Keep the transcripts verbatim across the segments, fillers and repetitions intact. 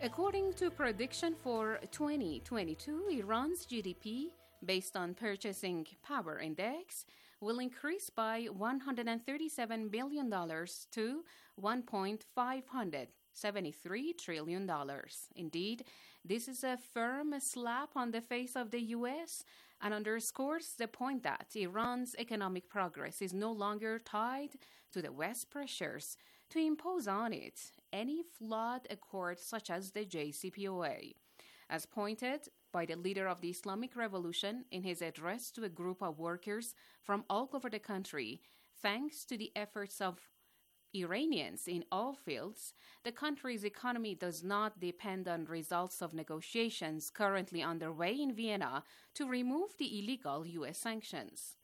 According to prediction for twenty twenty-two, Iran's G D P, based on Purchasing Power Index, will increase by one hundred thirty-seven billion dollars to one point five seven three trillion dollars. Indeed, this is a firm slap on the face of the U S and underscores the point that Iran's economic progress is no longer tied to the West pressures to impose on it any flawed accord such as the J C P O A. As pointed by the leader of the Islamic Revolution in his address to a group of workers from all over the country, thanks to the efforts of Iranians in all fields, the country's economy does not depend on results of negotiations currently underway in Vienna to remove the illegal U S sanctions.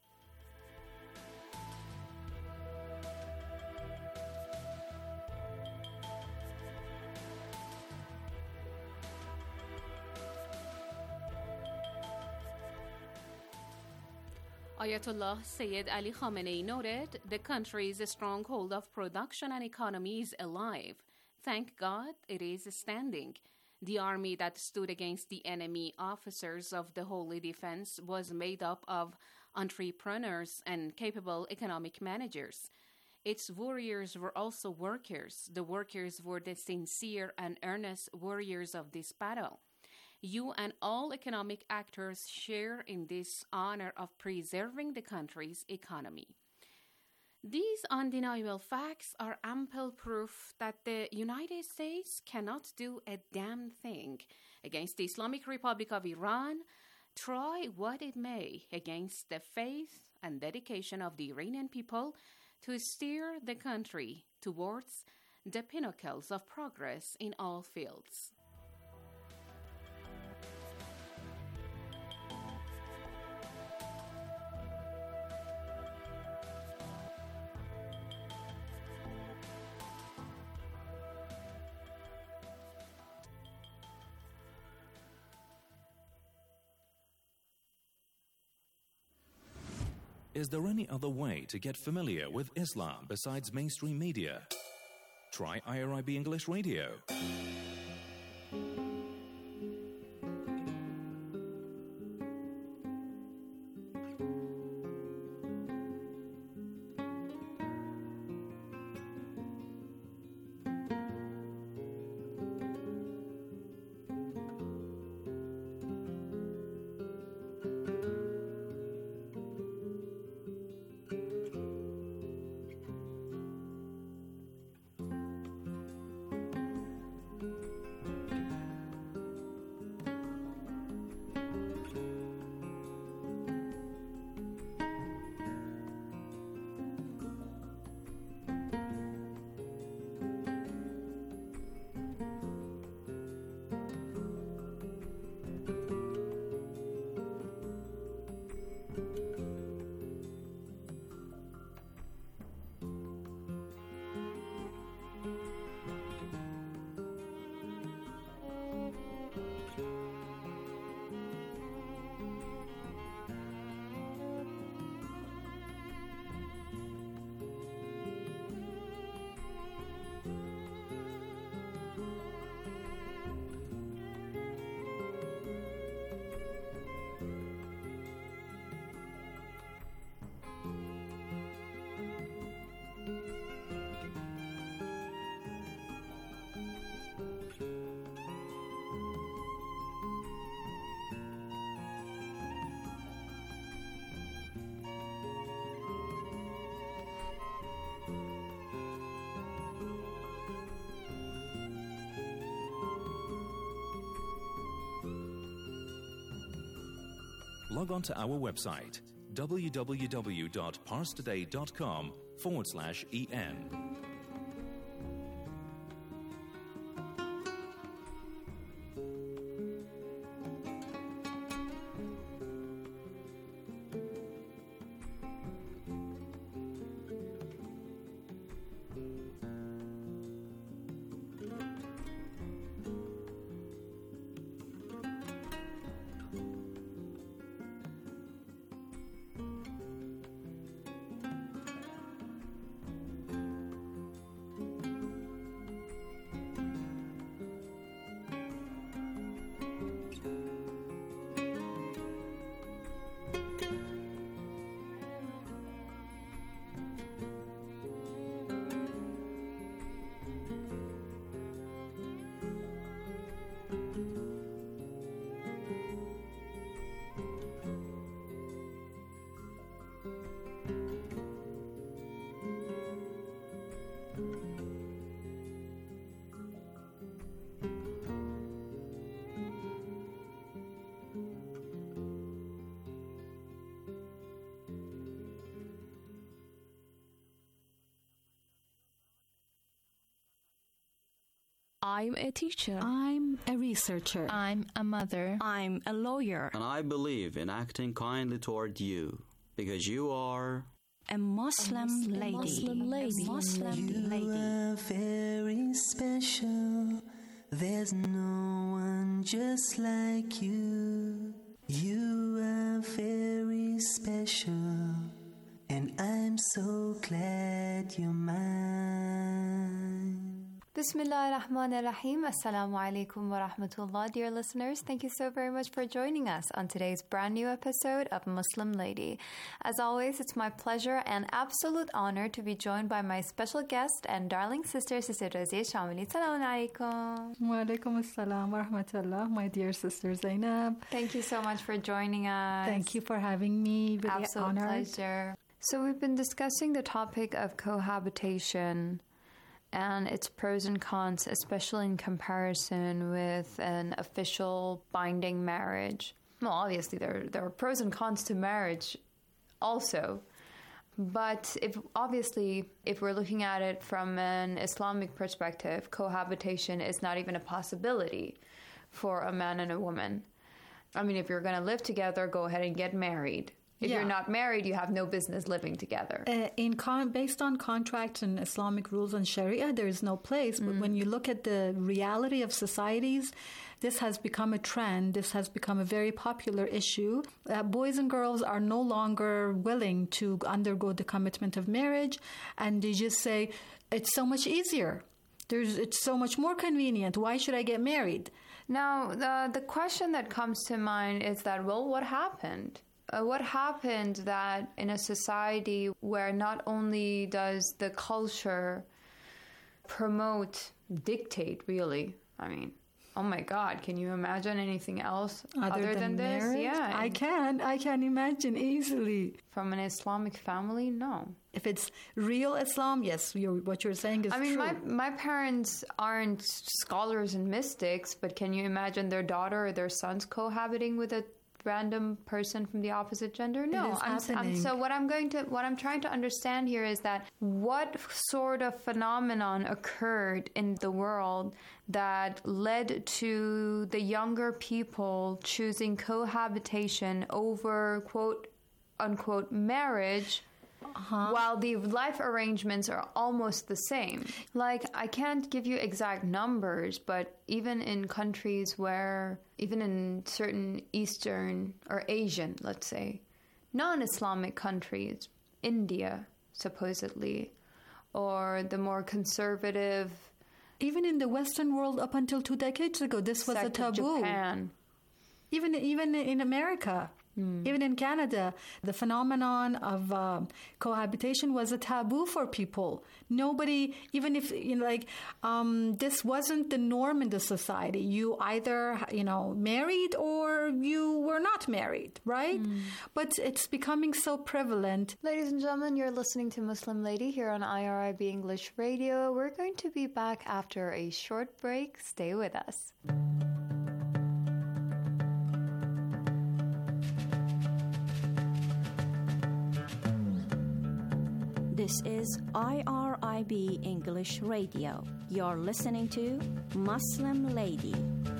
Ayatollah Sayyid Ali Khamenei noted the country's stronghold of production and economy is alive. Thank God it is standing. The army that stood against the enemy officers of the Holy Defense was made up of entrepreneurs and capable economic managers. Its warriors were also workers. The workers were the sincere and earnest warriors of this battle. You and all economic actors share in this honor of preserving the country's economy. These undeniable facts are ample proof that the United States cannot do a damn thing against the Islamic Republic of Iran, try what it may against the faith and dedication of the Iranian people to steer the country towards the pinnacles of progress in all fields. Is there any other way to get familiar with Islam besides mainstream media? Try I R I B English Radio. Log on to our website, www.parstoday.com forward slash en. I'm a teacher. I'm a researcher. I'm a mother. I'm a lawyer. And I believe in acting kindly toward you, because you are... A Muslim, a Muslim lady. Muslim lady. A Muslim you lady. You are very special. There's no one just like you. You are very special. And I'm so glad you're mine. Bismillah ar-Rahman ar-Rahim. Assalamu alaikum wa rahmatullah. Dear listeners, thank you so very much for joining us on today's brand new episode of Muslim Lady. As always, it's my pleasure and absolute honor to be joined by my special guest and darling sister, Sister Razia Shamili. Assalamu alaikum. Wa alaikum assalam wa rahmatullah, my dear sister Zainab. Thank you so much for joining us. Thank you for having me. Really absolute honored. pleasure. So we've been discussing the topic of cohabitation and its pros and cons, especially in comparison with an official binding marriage. Well, obviously there there are pros and cons to marriage also. But if obviously if we're looking at it from an Islamic perspective, cohabitation is not even a possibility for a man and a woman. I mean, if you're going to live together, go ahead and get married. If yeah. you're not married, you have no business living together. Uh, in con- based on contracts and Islamic rules and Sharia, there is no place. Mm. But when you look at the reality of societies, this has become a trend. This has become a very popular issue. Uh, boys and girls are no longer willing to undergo the commitment of marriage, and they just say, it's so much easier. There's, it's so much more convenient. Why should I get married? Now, the, the question that comes to mind is that, well, what happened? Uh, what happened that in a society where not only does the culture promote, dictate, really, I mean, oh my God, can you imagine anything else other, other than, than this? Marriage? Yeah, I can. I can imagine easily. From an Islamic family, no. If it's real Islam, yes, you're, what you're saying is true. I mean, true. my my parents aren't scholars and mystics, but can you imagine their daughter or their sons cohabiting with a random person from the opposite gender? No. I'm, I'm, so what I'm going to, what I'm trying to understand here is that what sort of phenomenon occurred in the world that led to the younger people choosing cohabitation over quote unquote marriage, uh-huh. while the life arrangements are almost the same. Like, I can't give you exact numbers, but even in countries where, even in certain Eastern or Asian, let's say, non-Islamic countries, India, supposedly, or the more conservative... Even in the Western world up until two decades ago, this was a taboo. Japan. Even, even in America. Mm. Even in Canada, the phenomenon of uh, cohabitation was a taboo for people. Nobody, even if, you know, like, um, this wasn't the norm in the society. You either, you know, married or you were not married, right? Mm. But it's becoming so prevalent. Ladies and gentlemen, you're listening to Muslim Lady here on I R I B English Radio. We're going to be back after a short break. Stay with us. This is I R I B English Radio. You're listening to Muslim Lady.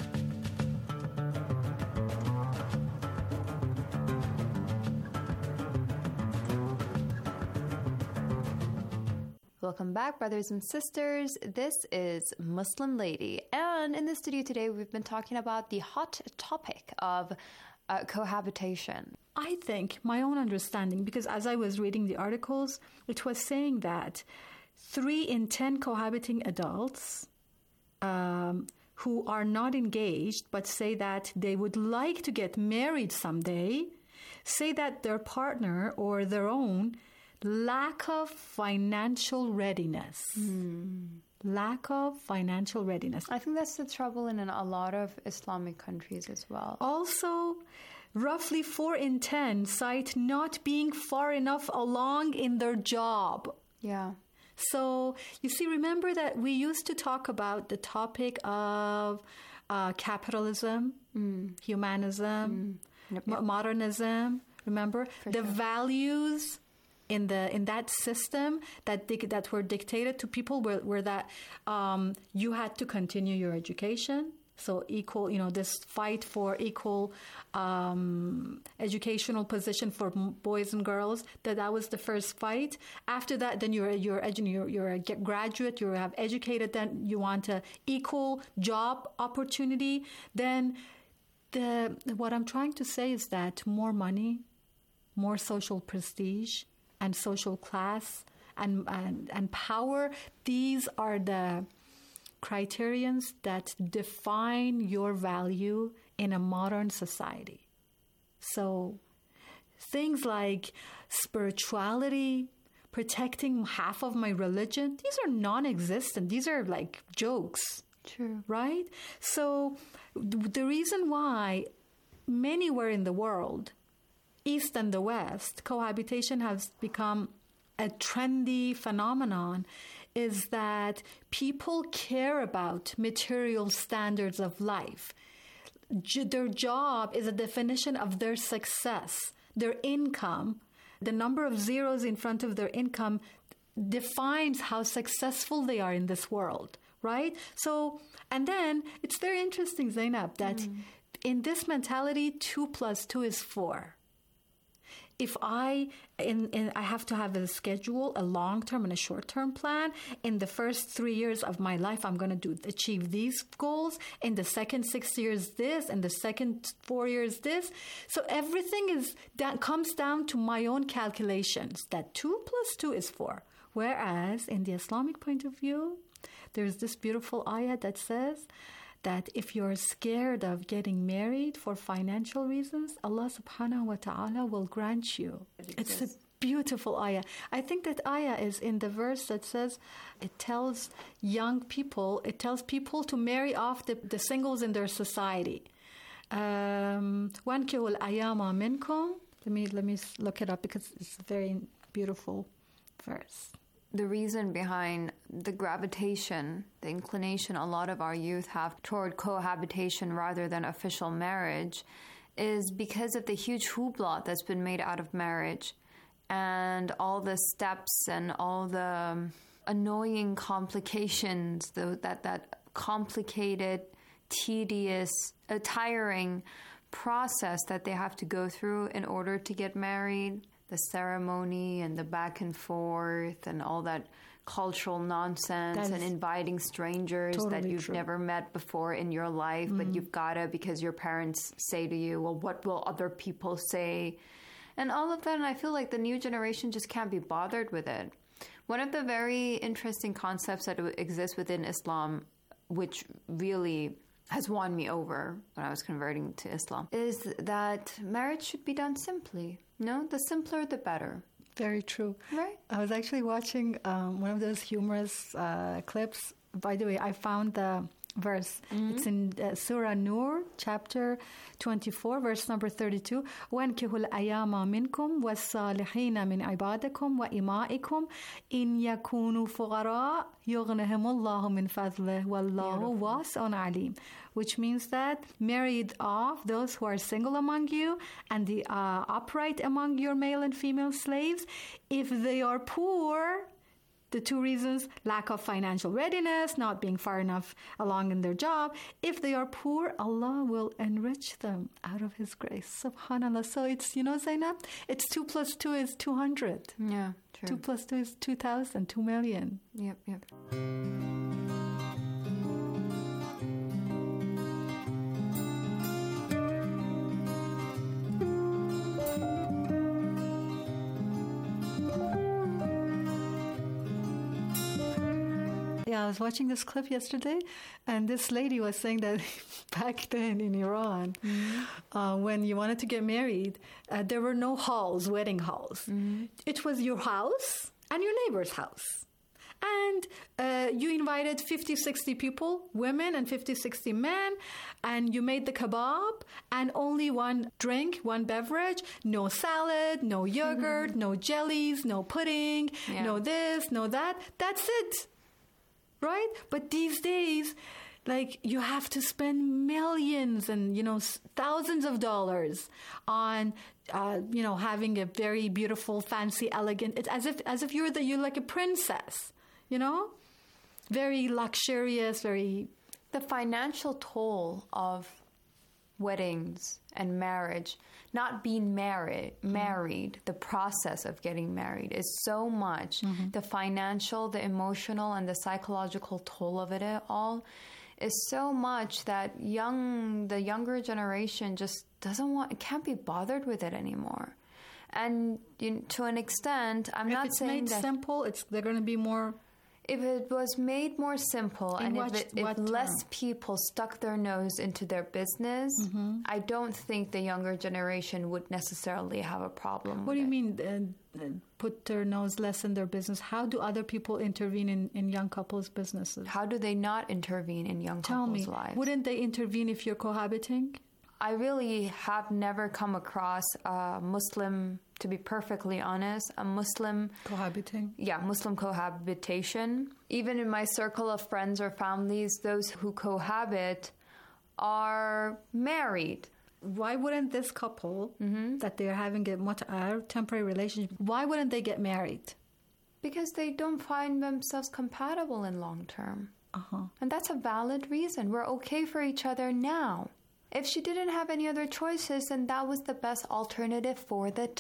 Welcome back, brothers and sisters. This is Muslim Lady. And in the studio today, we've been talking about the hot topic of uh, cohabitation. I think my own understanding, because as I was reading the articles, it was saying that three in ten cohabiting adults um, who are not engaged but say that they would like to get married someday, say that their partner or their own lack of financial readiness. Mm. Lack of financial readiness. I think that's the trouble in a lot of Islamic countries as well. Also, roughly four in ten cite not being far enough along in their job. Yeah. So, you see, remember that we used to talk about the topic of uh, capitalism, mm. humanism, mm. yep, yep. M- modernism, remember? For the sure. values in the in that system that dic- that were dictated to people were, were that um, you had to continue your education. So equal, you know, this fight for equal um, educational position for boys and girls, that that was the first fight. After that, then you're you're you're, you're a graduate, you have educated, then you want a equal job opportunity. Then the what I'm trying to say is that more money, more social prestige and social class and and, and power, these are the criterions that define your value in a modern society. So things like spirituality, protecting half of my religion, these are non-existent. These are like jokes. True. Right? So the reason why anywhere in the world, East and the West, cohabitation has become a trendy phenomenon is that people care about material standards of life. J- their job is a definition of their success. Their income, the number of zeros in front of their income defines how successful they are in this world, right? So, and then it's very interesting, Zainab, that mm. in this mentality, two plus two is four. If I in, in I have to have a schedule, a long-term and a short-term plan. In the first three years of my life, I'm going to do achieve these goals. In the second six years, this. In the second four years, this. So everything is that comes down to my own calculations. That two plus two is four. Whereas in the Islamic point of view, there's this beautiful ayah that says that if you're scared of getting married for financial reasons, Allah subhanahu wa ta'ala will grant you. It's a beautiful ayah. I think that ayah is in the verse that says, it tells young people, it tells people to marry off the, the singles in their society. Um, وَانْكِحُوا الْأَيَامَ مِنْكُمْ. Let me, let me look it up because it's a very beautiful verse. The reason behind the gravitation, the inclination a lot of our youth have toward cohabitation rather than official marriage is because of the huge hoopla that's been made out of marriage and all the steps and all the annoying complications, the, that, that complicated, tedious, uh, tiring process that they have to go through in order to get married. The ceremony and the back and forth and all that cultural nonsense and inviting strangers totally that you've true. never met before in your life, mm-hmm. but you've got to because your parents say to you, well, what will other people say? And all of that, and I feel like the new generation just can't be bothered with it. One of the very interesting concepts that exists within Islam, which really has won me over when I was converting to Islam, is that marriage should be done simply. No, the simpler, the better. Very true. Right. I was actually watching um, one of those humorous uh, clips. By the way, I found the verse. Mm-hmm. It's in uh, Surah Nur, chapter twenty-four, verse number thirty-two. وَانْكِحُوا الْأَيَامَ مِنْكُمْ وَالصَّالِحِينَ مِنْ عِبَادِكُمْ وَإِمَائِكُمْ إِنْ يَكُونُوا فُقَرَاءَ يُغْنِهِمُ اللَّهُ مِنْ فَضْلِهِ وَاللَّهُ وَاسِعٌ عَلِيمٌ. Which means that married off those who are single among you and the uh, upright among your male and female slaves. If they are poor, the two reasons, lack of financial readiness, not being far enough along in their job. If they are poor, Allah will enrich them out of His grace. SubhanAllah. So it's, you know, Zainab, it's two plus two is two hundred. Yeah, true. Two plus two is two thousand, two million. Yep, yep. Yeah, I was watching this clip yesterday, and this lady was saying that back then in Iran, mm-hmm. uh, when you wanted to get married, uh, there were no halls, wedding halls. Mm-hmm. It was your house and your neighbor's house. And uh, you invited fifty, sixty people, women, and fifty, sixty men, and you made the kebab, and only one drink, one beverage, no salad, no yogurt, mm-hmm. no jellies, no pudding, yeah. no this, no that. That's it. Right? But these days, Like, you have to spend millions and, you know, thousands of dollars on, uh, you know, having a very beautiful, fancy, elegant. It's as if as if you're the you're like a princess, you know, very luxurious, very. The financial toll of weddings and marriage, not being married, mm-hmm. married, the process of getting married is so much. Mm-hmm. The financial, the emotional, and the psychological toll of it all is so much that young, the younger generation just doesn't want, can't be bothered with it anymore. And you know, to an extent, I'm if not it's saying made that simple, it's they're going to be more. If it was made more simple In and what, if, it, if less term? people stuck their nose into their business, mm-hmm. I don't think the younger generation would necessarily have a problem What with do you it. mean, uh, put their nose less in their business? How do other people intervene in, in young couples' businesses? How do they not intervene in young Tell couples' me, lives? Wouldn't they intervene if you're cohabiting? I really have never come across a Muslim, to be perfectly honest, a Muslim... Cohabiting? Yeah, Muslim cohabitation. Even in my circle of friends or families, those who cohabit are married. Why wouldn't this couple mm-hmm. that they're having a mut'a, temporary relationship, why wouldn't they get married? Because they don't find themselves compatible in long term. Uh-huh. And that's a valid reason. We're okay for each other now. If she didn't have any other choices, then that was the best alternative for the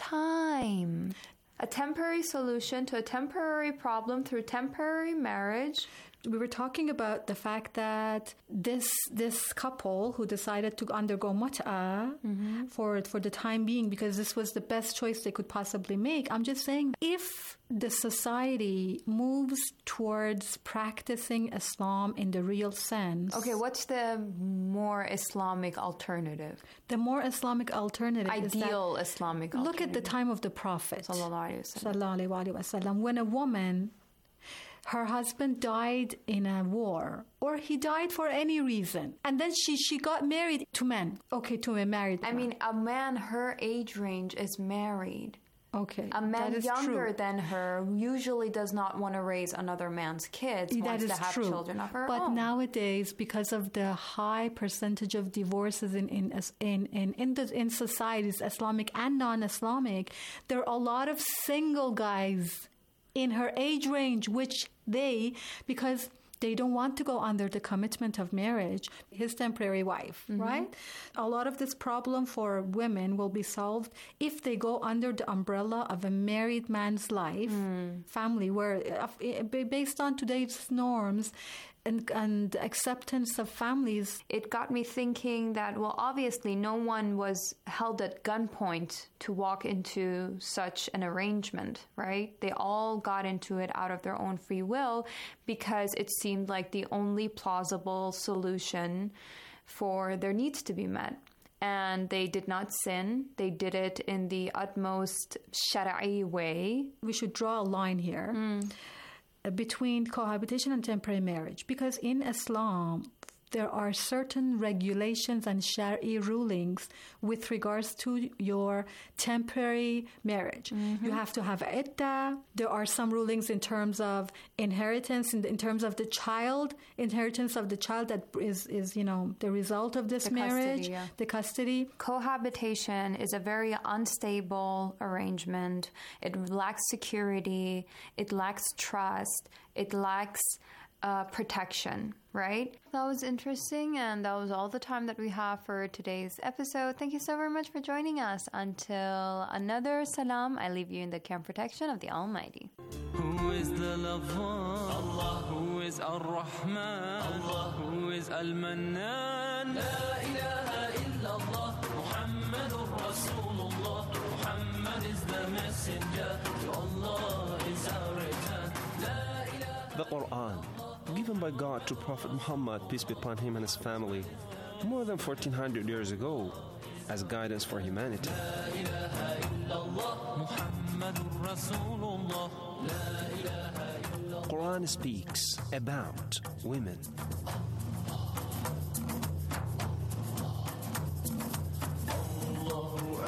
time. A temporary solution to a temporary problem through temporary marriage. We were talking about the fact that this this couple who decided to undergo mut'a mm-hmm. for for the time being, because this was the best choice they could possibly make. I'm just saying, if the society moves towards practicing Islam in the real sense. Okay, what's the more Islamic alternative? The more Islamic alternative Ideal is that, Islamic look alternative. at the time of the Prophet. Sallallahu Alaihi Wasallam. When a woman, her husband died in a war, or he died for any reason, and then she, she got married to men. Okay, to a married I man. mean, a man her age range is married. Okay, a man younger true. than her usually does not want to raise another man's kids, that wants is to have true. children of her but own. Nowadays, because of the high percentage of divorces in in in in in, the, in societies, Islamic and non-Islamic, there are a lot of single guys in her age range, which they, because they don't want to go under the commitment of marriage, his temporary wife, mm-hmm. right? A lot of this problem for women will be solved if they go under the umbrella of a married man's life, mm. family, where based on today's norms and, and acceptance of families. It got me thinking that, well, obviously no one was held at gunpoint to walk into such an arrangement, right? They all got into it out of their own free will because it seemed like the only plausible solution for their needs to be met. And they did not sin. They did it in the utmost shari'i way. We should draw a line here. Mm. Between cohabitation and temporary marriage, because in Islam there are certain regulations and shari'i rulings with regards to your temporary marriage. Mm-hmm. You have to have iddah. There are some rulings in terms of inheritance, in, in terms of the child, inheritance of the child that is, is you know, the result of this the marriage, custody, yeah. the custody. Cohabitation is a very unstable arrangement. It lacks security. It lacks trust. It lacks Uh, protection, right? That was interesting, and that was all the time that we have for today's episode. Thank you so very much for joining us. Until another salam, I leave you in the care and protection of the Almighty. Who is the lover? Allah. Who is Ar-Rahman? Allah. Who is Al-Mannan? La ilaha illallah. Muhammadur Rasulullah. Muhammad is the messenger. To Allah is our return. La ilaha. The Quran, given by God to Prophet Muhammad, peace be upon him and his family, more than fourteen hundred years ago, as guidance for humanity. Quran speaks about women.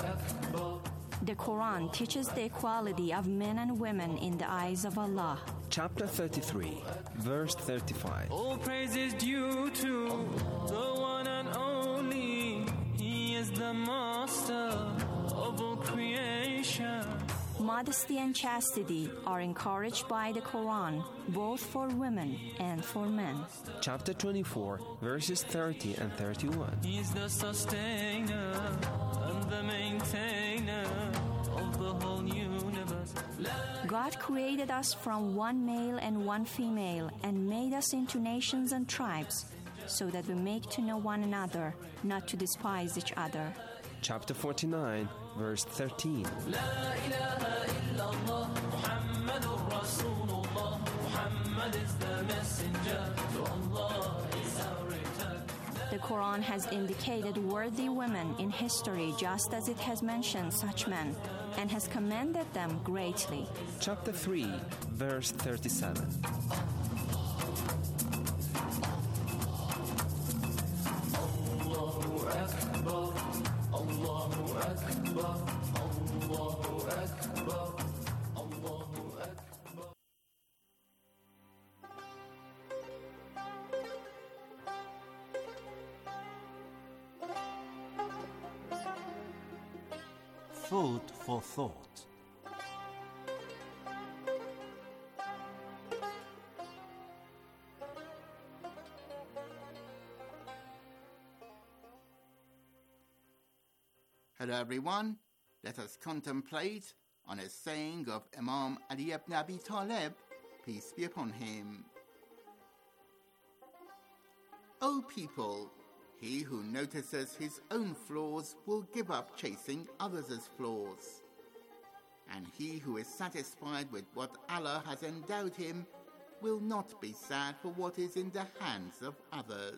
The Quran teaches the equality of men and women in the eyes of Allah. Chapter thirty-three, verse thirty-five. All praise is due to the one and only. He is the master of all creation. Modesty and chastity are encouraged by the Quran, both for women and for men. Chapter twenty-four, verses thirty and thirty-one. He is the sustainer and the maintainer of the whole universe. God created us from one male and one female and made us into nations and tribes so that we make to know one another, not to despise each other. Chapter forty-nine, verse thirteen. The Quran has indicated worthy women in history just as it has mentioned such men and has commended them greatly. Chapter three, verse thirty-seven. Allahu Akbar, Allahu Akbar, Allahu Akbar, Allahu Akbar. Food for thought. Hello everyone, let us contemplate on a saying of Imam Ali ibn Abi Talib, peace be upon him. O people, he who notices his own flaws will give up chasing others' flaws. And he who is satisfied with what Allah has endowed him will not be sad for what is in the hands of others.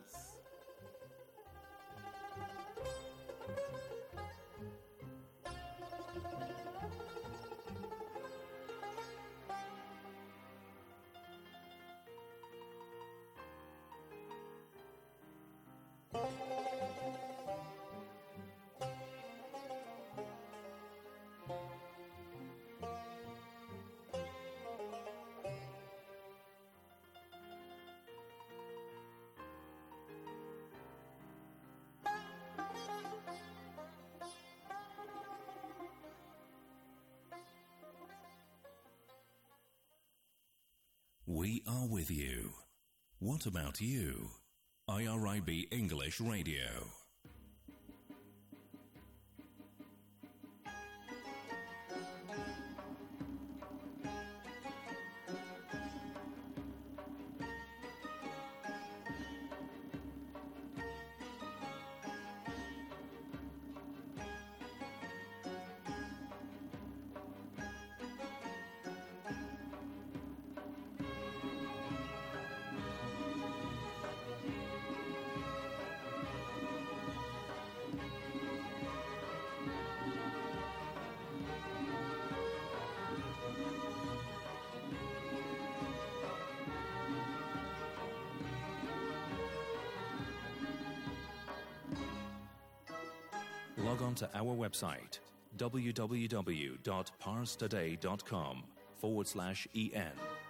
We are with you. What about you? I R I B English Radio. Log on to our website, www.parstoday.com forward slash EN.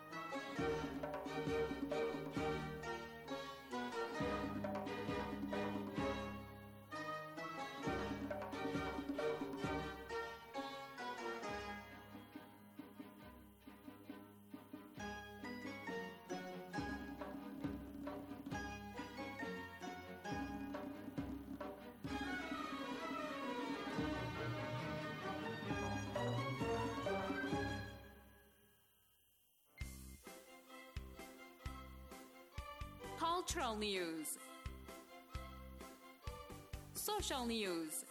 Cultural news, social news,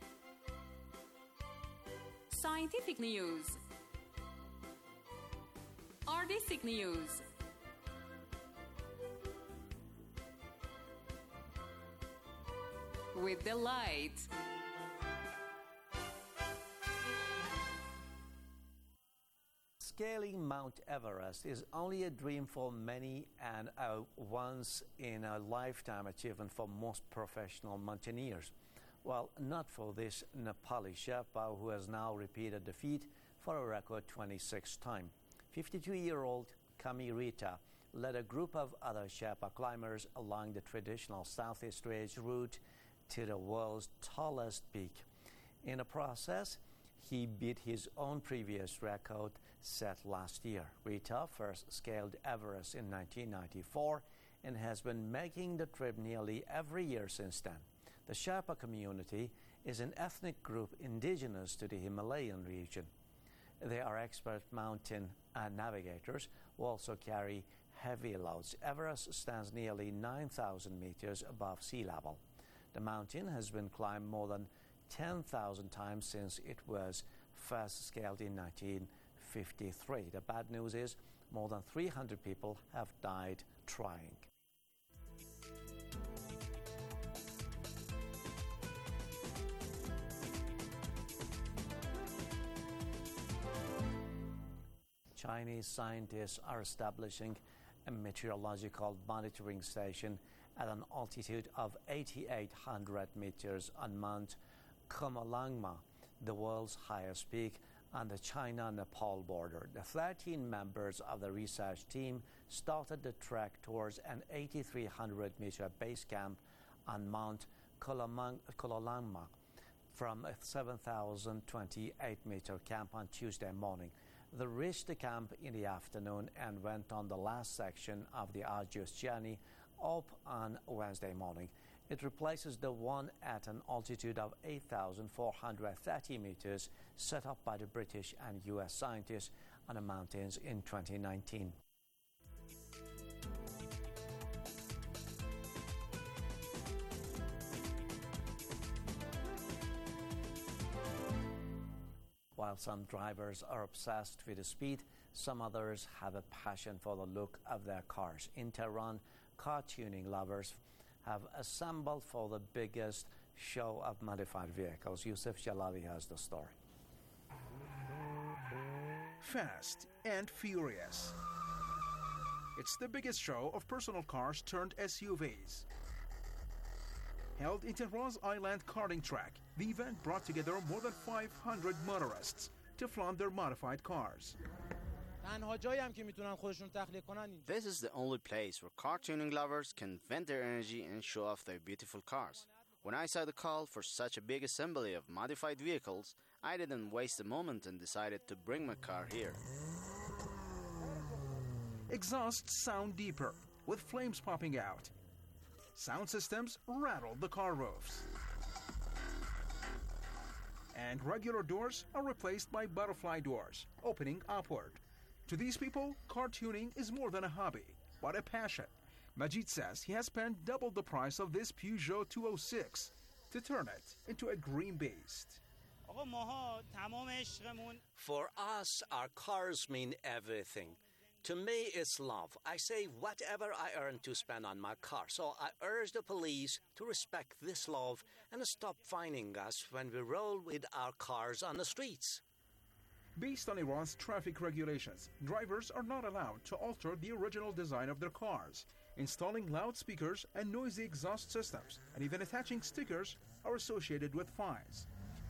scientific news, artistic news, with delight. Scaling Mount Everest is only a dream for many and a once-in-a-lifetime achievement for most professional mountaineers. Well, not for this Nepali Sherpa who has now repeated the feat for a record twenty-sixth time. fifty-two-year-old Kamirita led a group of other Sherpa climbers along the traditional Southeast Ridge route to the world's tallest peak. In the process, he beat his own previous record set last year. Rita first scaled Everest in nineteen ninety-four and has been making the trip nearly every year since then. The Sherpa community is an ethnic group indigenous to the Himalayan region. They are expert mountain uh, navigators who also carry heavy loads. Everest stands nearly nine thousand meters above sea level. The mountain has been climbed more than ten thousand times since it was first scaled in nineteen fifty-three. The bad news is more than three hundred people have died trying. Chinese scientists are establishing a meteorological monitoring station at an altitude of eighty-eight hundred meters on Mount Khomolangma, the world's highest peak on the China-Nepal border. The thirteen members of the research team started the trek towards an eighty-three hundred meter base camp on Mount Khomolangma from a seven thousand twenty-eight meter camp on Tuesday morning. They reached the camp in the afternoon and went on the last section of the arduous journey up on Wednesday morning. It replaces the one at an altitude of eight thousand four hundred thirty meters set up by the British and U S scientists on the mountains in twenty nineteen. While some drivers are obsessed with the speed, some others have a passion for the look of their cars. In Tehran, car tuning lovers have assembled for the biggest show of modified vehicles. Yusuf Jalavi has the story. Fast and Furious. It's the biggest show of personal cars turned S U Vs. Held in Tehran's Island karting track, the event brought together more than five hundred motorists to flaunt their modified cars. This is the only place where car tuning lovers can vent their energy and show off their beautiful cars. When I saw the call for such a big assembly of modified vehicles, I didn't waste a moment and decided to bring my car here. Exhausts sound deeper, with flames popping out. Sound systems rattle the car roofs. And regular doors are replaced by butterfly doors, opening upward. To these people, car tuning is more than a hobby, but a passion. Majid says he has spent double the price of this Peugeot two oh six to turn it into a green beast. For us, our cars mean everything. To me, it's love. I save whatever I earn to spend on my car, so I urge the police to respect this love and stop fining us when we roll with our cars on the streets. Based on Iran's traffic regulations, drivers are not allowed to alter the original design of their cars. Installing loudspeakers and noisy exhaust systems, and even attaching stickers, are associated with fines.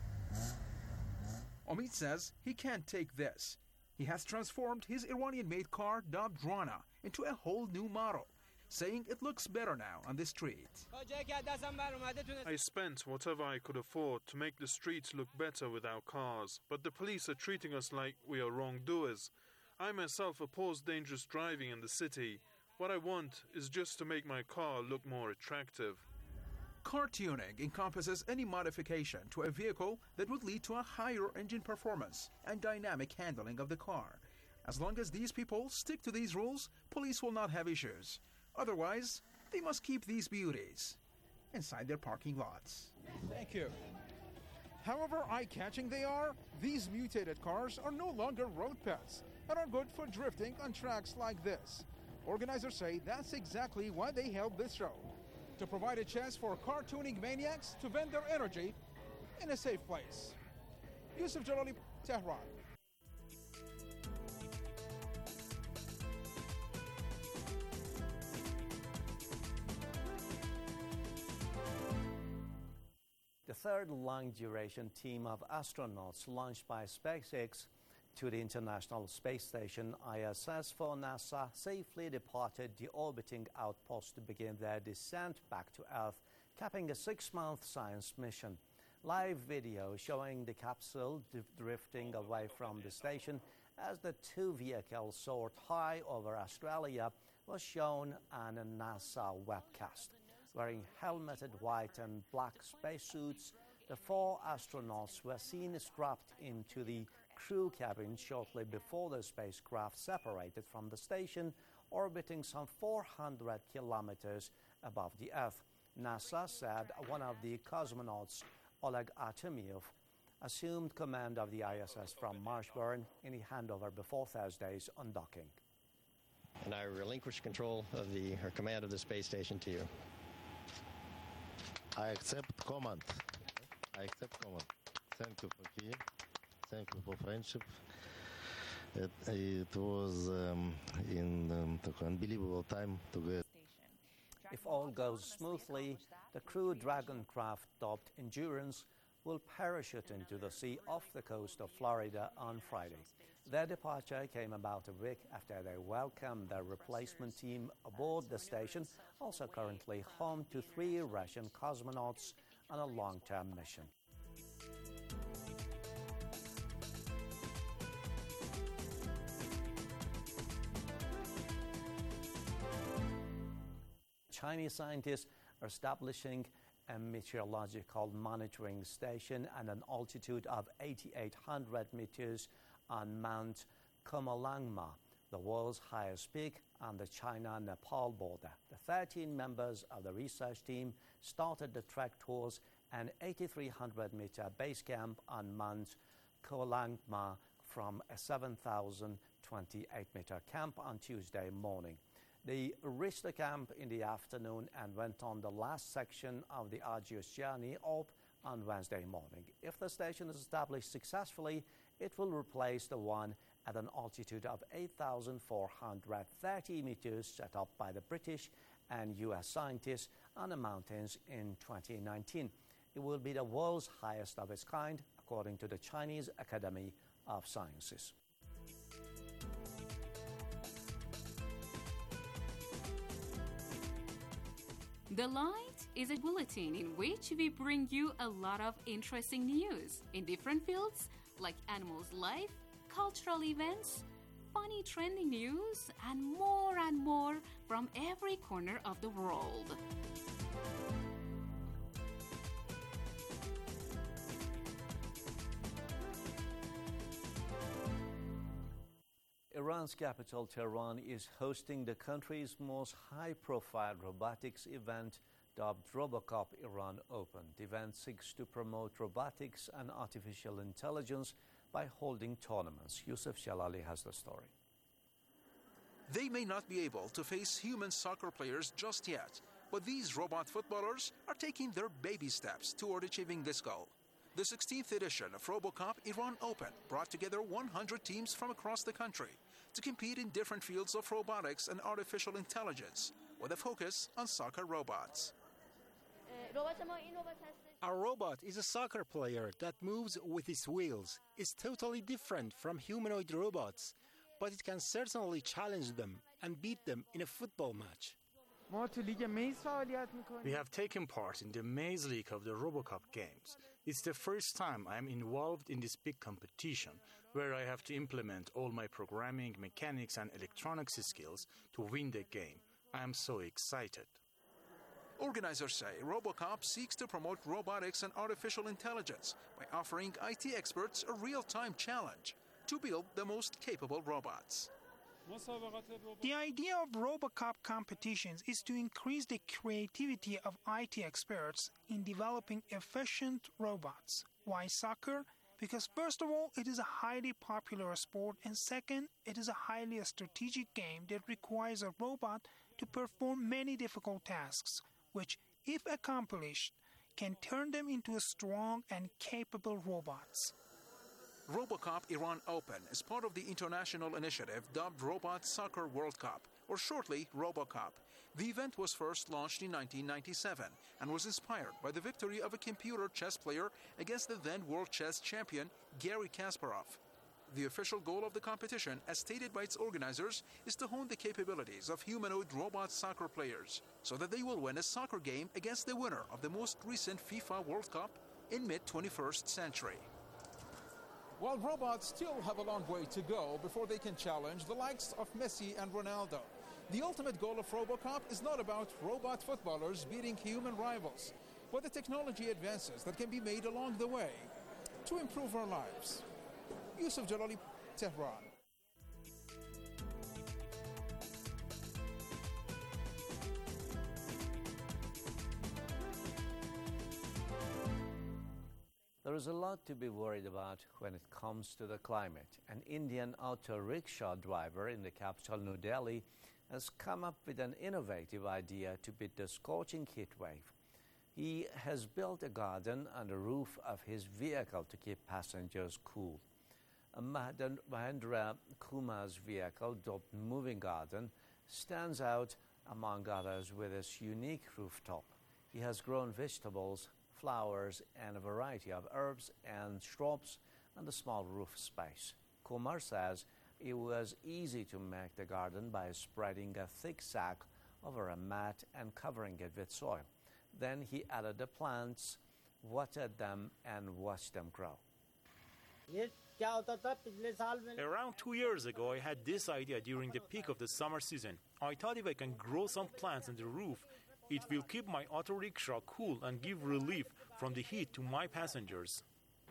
Omid says he can't take this. He has transformed his Iranian-made car, dubbed Rana, into a whole new model, saying it looks better now on the street. I spent whatever I could afford to make the streets look better with our cars, but the police are treating us like we are wrongdoers. I myself oppose dangerous driving in the city. What I want is just to make my car look more attractive. Car tuning encompasses any modification to a vehicle that would lead to a higher engine performance and dynamic handling of the car. As long as these people stick to these rules, police will not have issues. Otherwise, they must keep these beauties inside their parking lots. Thank you. However eye-catching they are, these mutated cars are no longer road pets and are good for drifting on tracks like this. Organizers say that's exactly why they held this show, to provide a chance for car tuning maniacs to vent their energy in a safe place. Yusuf Jalali, Tehran. The third long-duration team of astronauts launched by SpaceX to the International Space Station, I S S, for NASA safely departed the orbiting outpost to begin their descent back to Earth, capping a six-month science mission. Live video showing the capsule drifting away from the station as the two vehicles soared high over Australia was shown on a NASA webcast. Wearing helmeted white and black spacesuits, the four astronauts were seen strapped into the crew cabin shortly before the spacecraft separated from the station, orbiting some four hundred kilometers above the Earth. NASA said one of the cosmonauts, Oleg Artemyev, assumed command of the I S S from Marshburn in a handover before Thursday's undocking. And I relinquish control of the or command of the space station to you. I accept command. I accept command. Thank you for key. Thank you for friendship. It, it was um, in um, unbelievable time to get. If all goes smoothly, the crew Dragon craft dubbed Endurance will parachute into the sea off the coast of Florida on Friday. Their departure came about a week after they welcomed their replacement team aboard the station, also currently home to three Russian cosmonauts on a long-term mission. Chinese scientists are establishing a meteorological monitoring station at an altitude of eighty-eight hundred meters on Mount Komolangma, the world's highest peak on the China-Nepal border. The thirteen members of the research team started the trek towards an eighty-three hundred meter base camp on Mount Komolangma from a seven thousand twenty-eight meter camp on Tuesday morning. They reached the camp in the afternoon and went on the last section of the arduous journey up on Wednesday morning. If the station is established successfully, it will replace the one at an altitude of eight thousand four hundred thirty meters set up by the British and U S scientists on the mountains in twenty nineteen. It will be the world's highest of its kind, according to the Chinese Academy of Sciences. The Light is a bulletin in which we bring you a lot of interesting news in different fields like animals' life, cultural events, funny trending news, and more and more from every corner of the world. Iran's capital, Tehran, is hosting the country's most high-profile robotics event, dubbed RoboCop Iran Open. The event seeks to promote robotics and artificial intelligence by holding tournaments. Yusuf Jalali has the story. They may not be able to face human soccer players just yet, but these robot footballers are taking their baby steps toward achieving this goal. The sixteenth edition of RoboCop Iran Open brought together one hundred teams from across the country to compete in different fields of robotics and artificial intelligence, with a focus on soccer robots. Our robot is a soccer player that moves with its wheels. It's totally different from humanoid robots, but it can certainly challenge them and beat them in a football match. We have taken part in the Maze League of the RoboCop games. It's the first time I am involved in this big competition, where I have to implement all my programming, mechanics, and electronics skills to win the game. I am so excited. Organizers say RoboCop seeks to promote robotics and artificial intelligence by offering I T experts a real-time challenge to build the most capable robots. The idea of RoboCop competitions is to increase the creativity of I T experts in developing efficient robots. Why soccer? Because first of all, it is a highly popular sport, and second, it is a highly strategic game that requires a robot to perform many difficult tasks, which, if accomplished, can turn them into a strong and capable robots. RoboCop Iran Open is part of the international initiative dubbed Robot Soccer World Cup, or shortly RoboCop. The event was first launched in nineteen ninety-seven and was inspired by the victory of a computer chess player against the then world chess champion Garry Kasparov. The official goal of the competition, as stated by its organizers, is to hone the capabilities of humanoid robot soccer players so that they will win a soccer game against the winner of the most recent FIFA World Cup in mid twenty-first century. While robots still have a long way to go before they can challenge the likes of Messi and Ronaldo, the ultimate goal of RoboCop is not about robot footballers beating human rivals, but the technology advances that can be made along the way to improve our lives. Yusuf Jalali, Tehran. There is a lot to be worried about when it comes to the climate. An Indian auto rickshaw driver in the capital, New Delhi, has come up with an innovative idea to beat the scorching heat wave. He has built a garden on the roof of his vehicle to keep passengers cool. Mahendra Kumar's vehicle, dubbed Moving Garden, stands out among others with its unique rooftop. He has grown vegetables, flowers, and a variety of herbs and shrubs on the small roof space. Kumar says it was easy to make the garden by spreading a thick sack over a mat and covering it with soil. Then he added the plants, watered them, and watched them grow. Around two years ago, I had this idea during the peak of the summer season. I thought if I can grow some plants on the roof, it will keep my auto rickshaw cool and give relief from the heat to my passengers.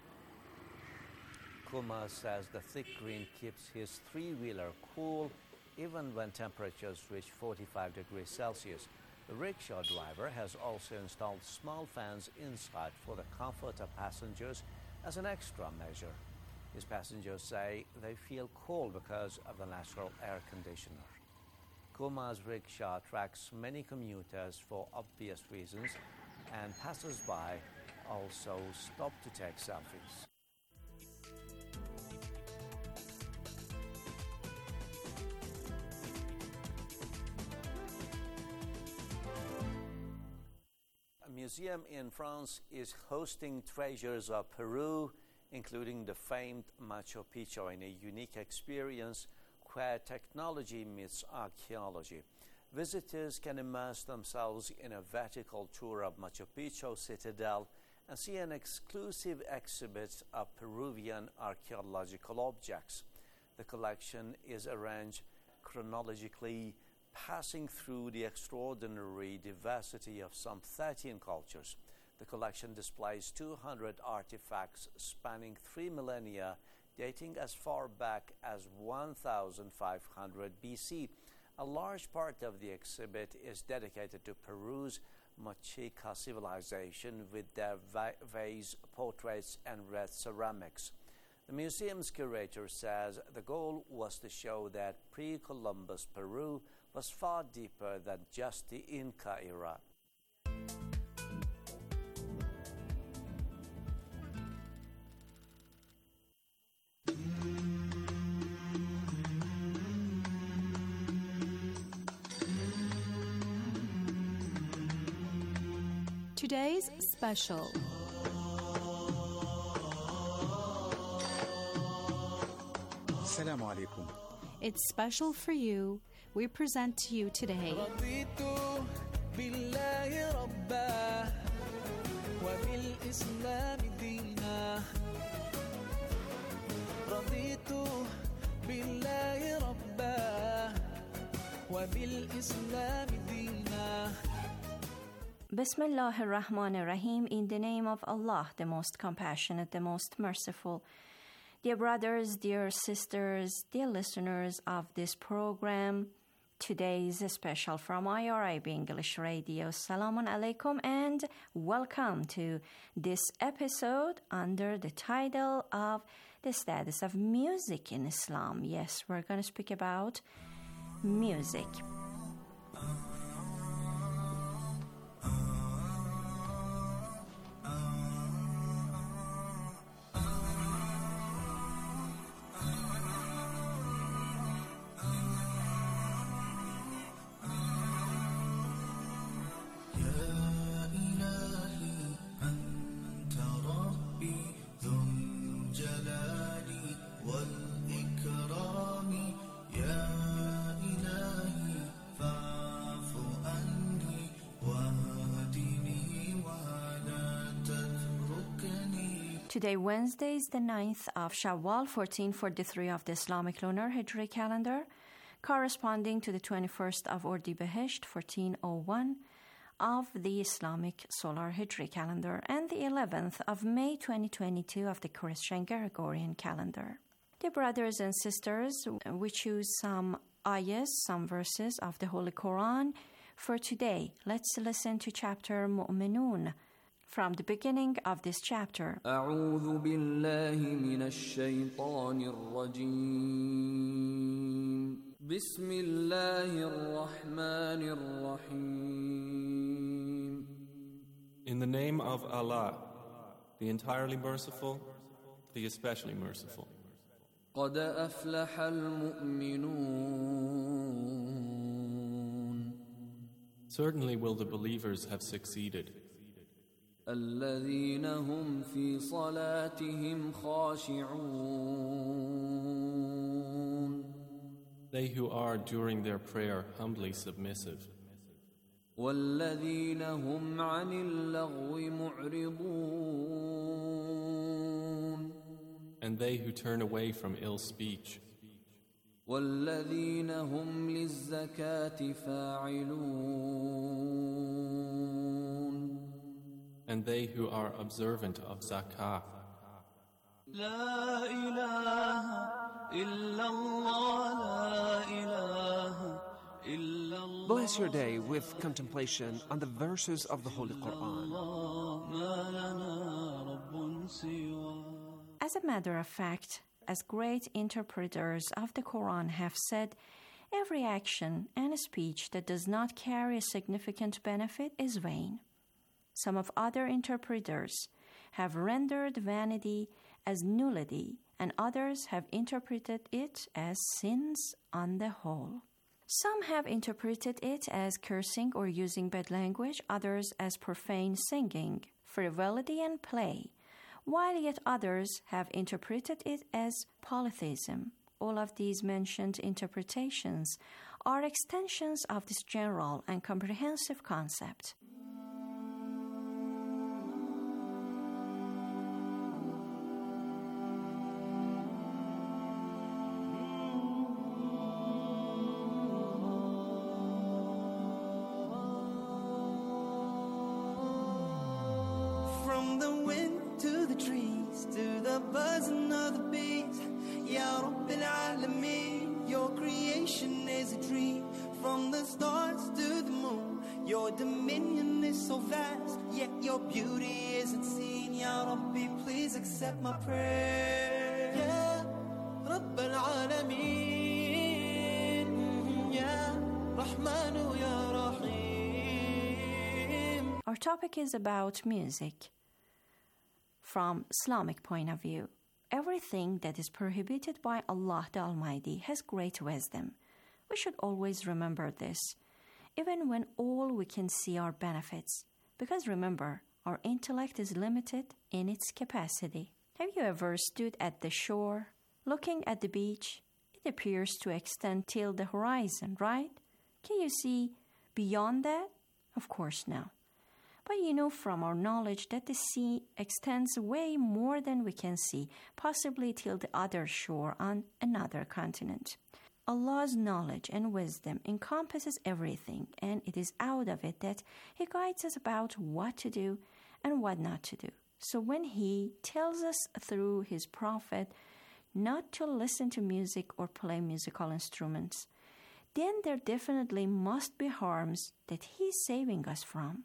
Kumar says the thick green keeps his three-wheeler cool even when temperatures reach forty-five degrees Celsius. The rickshaw driver has also installed small fans inside for the comfort of passengers as an extra measure. His passengers say they feel cold because of the natural air conditioner. Kumar's rickshaw attracts many commuters for obvious reasons, and passers-by also stop to take selfies. A museum in France is hosting treasures of Peru, including the famed Machu Picchu, in a unique experience where technology meets archaeology. Visitors can immerse themselves in a vertical tour of Machu Picchu Citadel and see an exclusive exhibit of Peruvian archaeological objects. The collection is arranged chronologically, passing through the extraordinary diversity of some thirteen cultures. The collection displays two hundred artifacts spanning three millennia, dating as far back as one thousand five hundred B C. A large part of the exhibit is dedicated to Peru's Mexica civilization with their va- vase, portraits, and red ceramics. The museum's curator says the goal was to show that pre-Columbus Peru was far deeper than just the Inca era. Today's special. Assalamu alaikum. It's special for you. We present to you today. Bismillah ar-Rahman ar-Rahim, in the name of Allah, the most compassionate, the most merciful. Dear brothers, dear sisters, dear listeners of this program, today is a special from I R I B English Radio. Assalamu alaikum and welcome to this episode under the title of The Status of Music in Islam. Yes, we're going to speak about music. والجلال وال Today, Wednesday, is the ninth of Shawwal, fourteen forty-three of the Islamic lunar Hijri calendar, corresponding to the twenty-first of Ordi-Behesht, fourteen oh one, of the Islamic solar Hijri calendar, and the eleventh of May, twenty twenty-two, of the Christian Gregorian calendar. Dear brothers and sisters, we choose some ayahs, some verses of the Holy Quran for today. Let's listen to chapter Mu'minun from the beginning of this chapter. أعوذ بالله من الشيطان الرجيم بسم الله الرحمن الرحيم. In the name of Allah, the entirely merciful, the especially merciful. قد أفلح المؤمنون. Certainly will the believers have succeeded. الذين هم في صلاتهم خاشعون. They who are during their prayer humbly submissive. والذين هم عن اللغو معرضون. And they who turn away from ill speech. والذين هم للزكاة فاعلون. And they who are observant of zakah. لا إله إلا الله لا إله إلا الله. Bless your day with contemplation on the verses of the Holy Quran. ما لنا رب سواه. As a matter of fact, as great interpreters of the Quran have said, every action and speech that does not carry a significant benefit is vain. Some of other interpreters have rendered vanity as nullity, and others have interpreted it as sins on the whole. Some have interpreted it as cursing or using bad language, others as profane singing, frivolity and play, while yet others have interpreted it as polytheism. All of these mentioned interpretations are extensions of this general and comprehensive concept. From the wind to the trees, to the buzzing of the bees, Ya Rabbil Alameen, your creation is a dream. From the stars to the moon, your dominion is so vast, yet your beauty isn't seen. Ya Rabbi, please accept my prayer. Ya Rabbil Alameen, Ya Rahmanu Ya Rahim. Our topic is about music. From Islamic point of view, everything that is prohibited by Allah the Almighty has great wisdom. We should always remember this, even when all we can see are benefits. Because remember, our intellect is limited in its capacity. Have you ever stood at the shore, looking at the beach? It appears to extend till the horizon, right? Can you see beyond that? Of course, no. But you know from our knowledge that the sea extends way more than we can see, possibly till the other shore on another continent. Allah's knowledge and wisdom encompasses everything, and it is out of it that He guides us about what to do and what not to do. So when He tells us through His Prophet not to listen to music or play musical instruments, then there definitely must be harms that He's saving us from.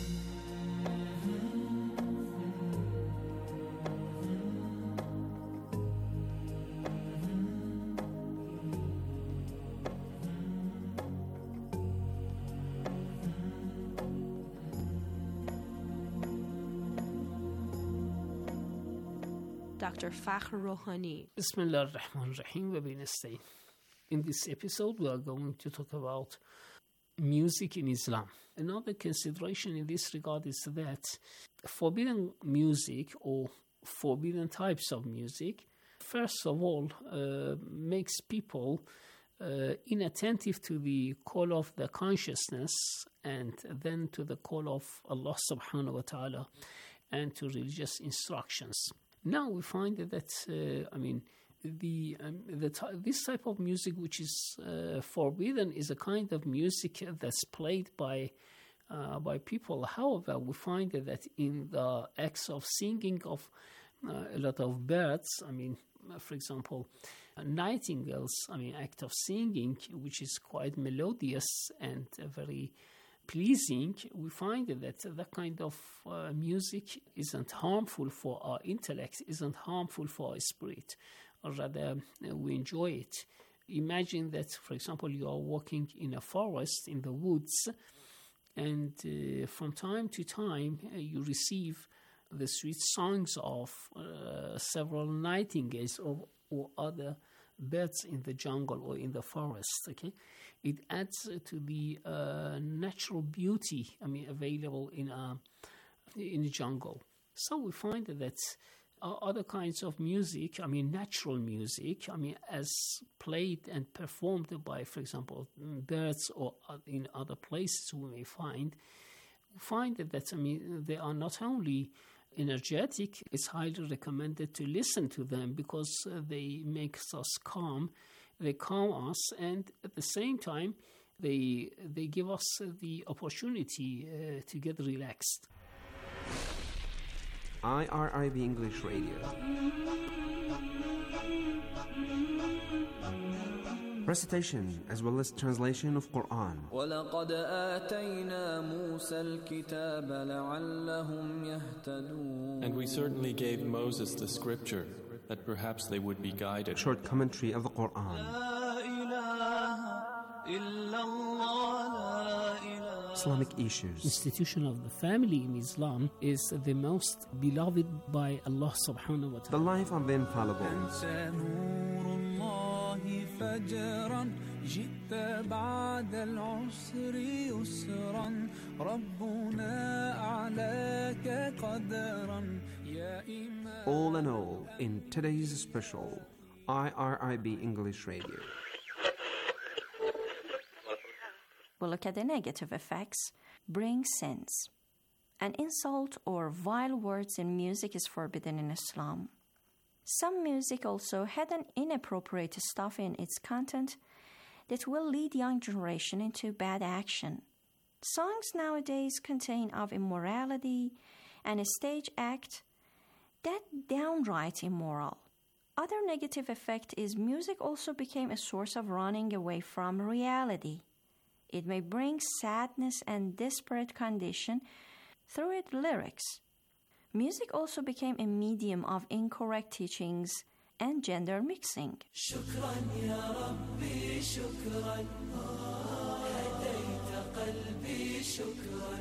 Doctor Fakhr Rouhani. Bismillah ar-Rahman ar-Rahim wa bin nasta'in. In this episode, we are going to talk about music in Islam. Another consideration in this regard is that forbidden music or forbidden types of music, first of all, uh, makes people uh, inattentive to the call of the consciousness and then to the call of Allah subhanahu wa ta'ala and to religious instructions. Now we find that, uh, I mean, the, um, the t- this type of music which is uh, forbidden is a kind of music that's played by uh, by people. However, we find that in the acts of singing of uh, a lot of birds, I mean, for example, nightingales, I mean, act of singing, which is quite melodious and uh, very pleasing, we find that that kind of uh, music isn't harmful for our intellect, isn't harmful for our spirit, or rather uh, we enjoy it. Imagine that, for example, you are walking in a forest, in the woods, and uh, from time to time uh, you receive the sweet songs of uh, several nightingales or, or other birds in the jungle or in the forest. Okay, it adds to the uh, natural beauty, I mean, available in a in the jungle. So we find that uh, other kinds of music, I mean, natural music, I mean, as played and performed by, for example, birds or in other places we may find, we find that, I mean, they are not only energetic, it's highly recommended to listen to them because uh, they make us calm, they calm us, and at the same time they they give us uh, the opportunity uh, to get relaxed. I R I B English Radio. Recitation as well as translation of Quran. وَلَقَدْ آتَيْنَا مُوسَى الْكِتَابَ لَعَلَّهُمْ يَهْتَدُونَ. And we certainly gave Moses the scripture, that perhaps they would be guided. Short commentary of the Quran. Islamic issues. Institution of the family in Islam is the most beloved by Allah subhanahu wa ta'ala. The life of the infallible. فجرا جئت بعد العسر يسرا ربنا أعلاك قدرا يا إمام. All in all, in today's special I R I B English Radio. We'll look at the negative effects bring sins. An insult or vile words in music is forbidden in Islam. Some music also had an inappropriate stuff in its content that will lead young generation into bad action. Songs nowadays contain of immorality and a stage act that downright immoral. Other negative effect is music also became a source of running away from reality. It may bring sadness and desperate condition through its lyrics. Music also became a medium of incorrect teachings and gender mixing. شكرا يا ربي شكرا هديت قلبي شكرا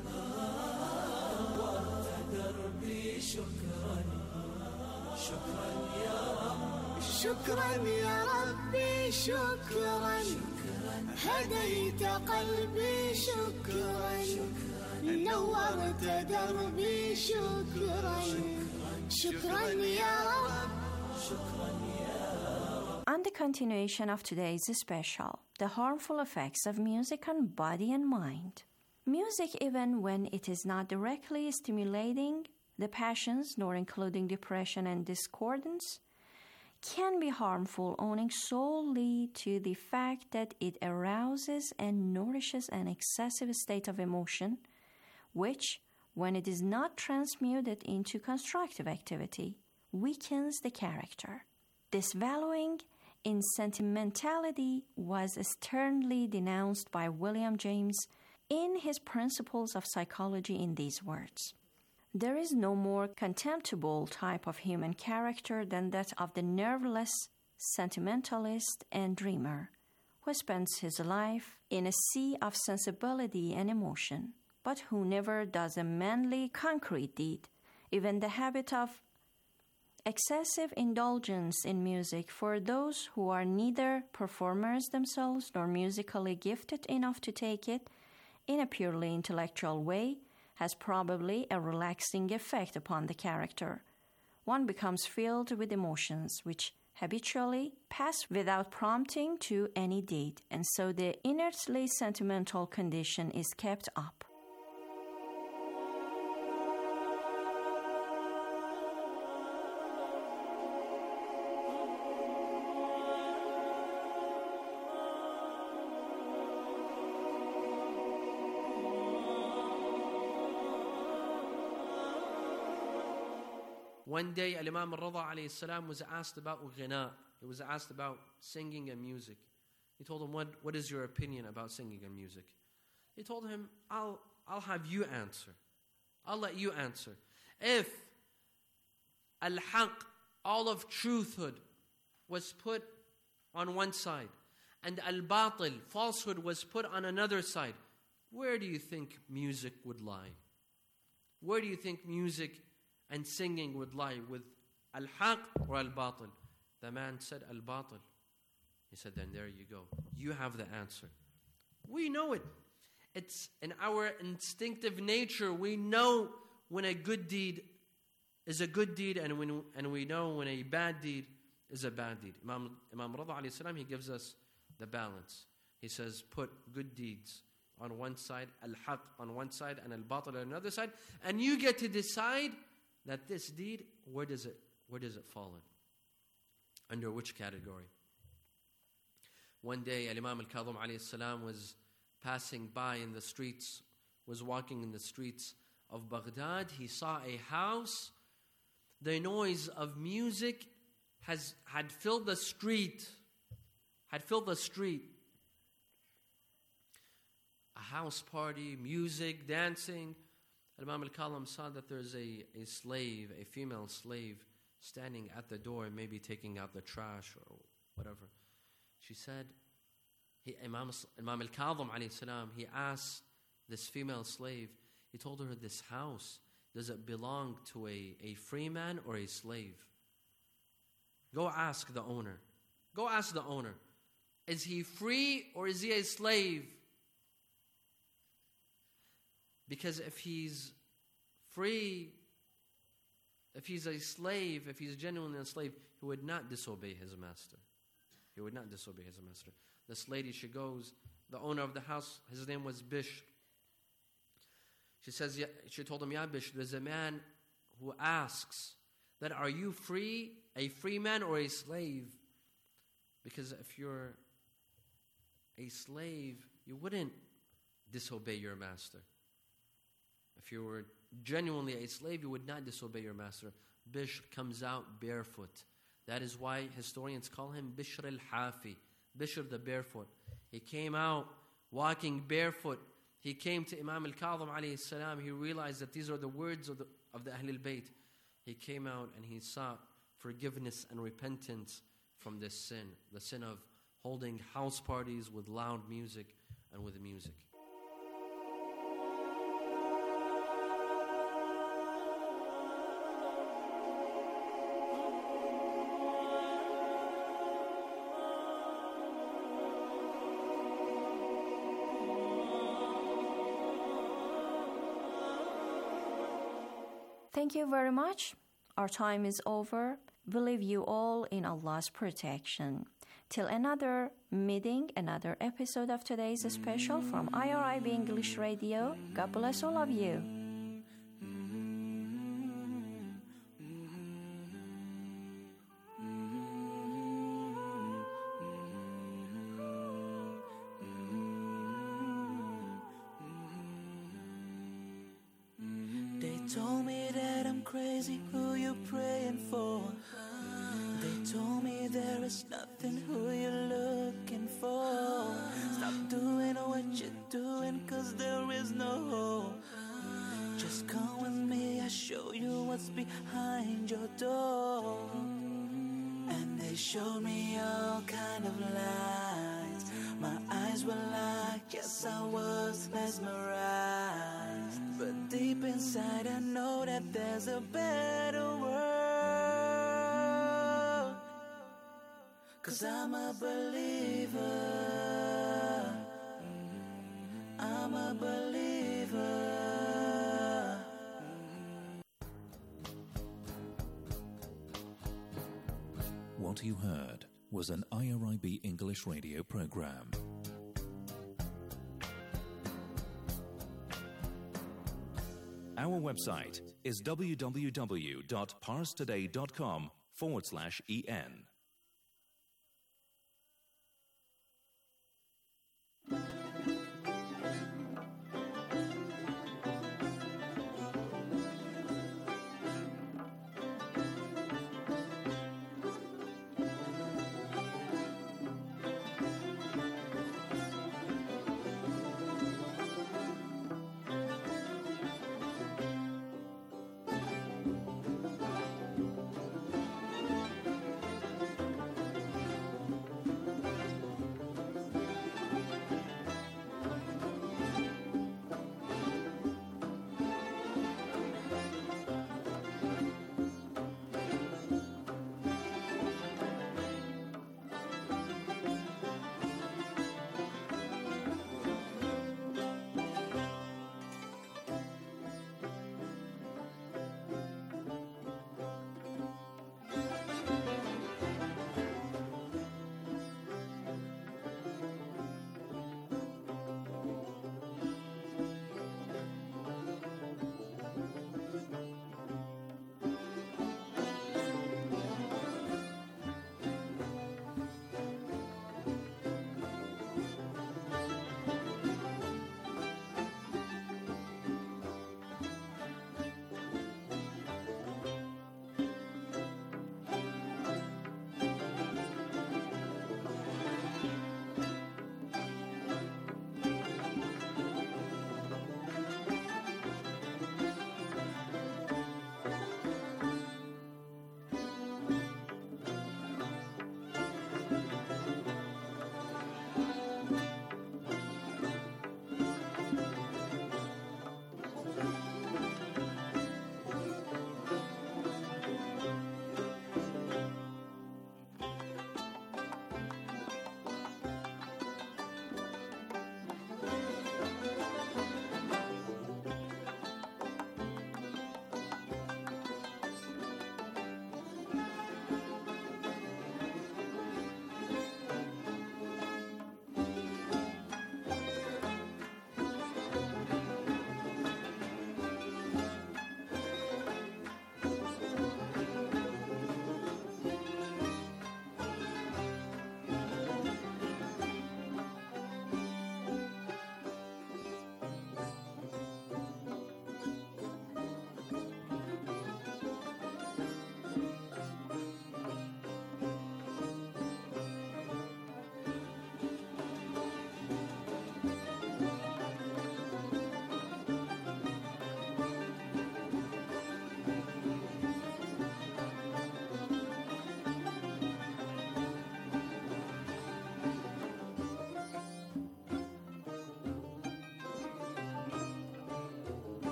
نورت دربي شكرا شكرا يا رب شكرا يا ربي شكرا هديت قلبي شكرا نورت دربي شكرا شكرا يا رب شكرا يا رب. On the continuation of today's special, the harmful effects of music on body and mind. Music, even when it is not directly stimulating the passions nor including depression and discordance, can be harmful owing solely to the fact that it arouses and nourishes an excessive state of emotion, which, when it is not transmuted into constructive activity, weakens the character. This valuing in sentimentality was sternly denounced by William James in his Principles of Psychology in these words. There is no more contemptible type of human character than that of the nerveless sentimentalist and dreamer, who spends his life in a sea of sensibility and emotion, but who never does a manly concrete deed. Even the habit of excessive indulgence in music for those who are neither performers themselves nor musically gifted enough to take it in a purely intellectual way has probably a relaxing effect upon the character. One becomes filled with emotions which habitually pass without prompting to any deed, and so the inertly sentimental condition is kept up. One day, Al-Imam al-Rida alayhi salam was asked about ghina. He was asked about singing and music. He told him, what, what is your opinion about singing and music? He told him, I'll, I'll have you answer. I'll let you answer. If al-haq, all of truthhood, was put on one side, and al-batil, falsehood, was put on another side, where do you think music would lie? Where do you think music and singing would lie, with al-haq or al-batil? The man said al-batil. He said, then there you go. You have the answer. We know it. It's in our instinctive nature. We know when a good deed is a good deed, and when and we know when a bad deed is a bad deed. Imam Imam Rida alayhi salam, he gives us the balance. He says, put good deeds on one side, al-haq on one side, and al-batil on another side, and you get to decide that this deed, where does it where does it fall in? Under which category? One day, Al-Imam Al-Kadhim alayhi salam was passing by in the streets, was walking in the streets of Baghdad. He saw a house. The noise of music has had filled the street, had filled the street. A house party, music, dancing. Imam Al-Kadhim saw that there's a, a slave, a female slave, standing at the door, maybe taking out the trash or whatever. She said, he, Imam, Imam Al-Kadhim alayhi salam, he asked this female slave, he told her, this house, does it belong to a, a free man or a slave? Go ask the owner. Go ask the owner. Is he free or is he a slave? Because if he's free, if he's a slave, if he's genuinely a slave, he would not disobey his master. He would not disobey his master. This lady, she goes, the owner of the house, his name was Bishr. She says, yeah, she told him, Ya Bishr, there's a man who asks that, are you free, a free man or a slave? Because if you're a slave, you wouldn't disobey your master. If you were genuinely a slave, you would not disobey your master. Bishr comes out barefoot. That is why historians call him Bishr al-Hafi, Bishr the barefoot. He came out walking barefoot. He came to Imam Al-Kadhim alayhi salam. He realized that these are the words of the, of the Ahlul Bayt. He came out and he sought forgiveness and repentance from this sin, the sin of holding house parties with loud music and with music. Thank you very much. Our time is over. We leave you all in Allah's protection. Till another meeting, another episode of today's special from I R I B English Radio. God bless all of you. Told me that I'm crazy, who you praying for? They told me there is nothing, who you looking for? Stop doing what you're doing, cause there is no hope. Just come with me, I'll show you what's behind your door. And they showed me all kind of lies. My eyes were like, yes, I was mesmerized. But deep inside I know that there's a better world. Cause I'm a believer. I'm a believer. What you heard was an I R I B English radio program. Our website is www.parstoday.com forward slash en.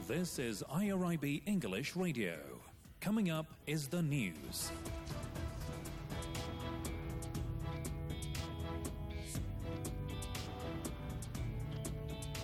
This is I R I B English Radio. Coming up is the news.